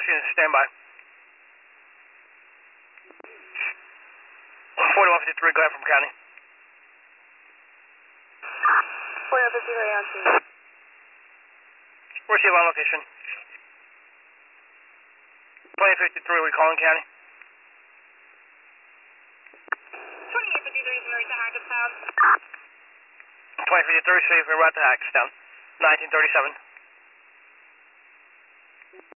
last unit, stand by. 4153, go ahead from county. 4153 on scene. Receive on location. 2853, we calling county. 2853 is Marita Hackettstown. 2853, safe, we're at the Hackettstown. 1937.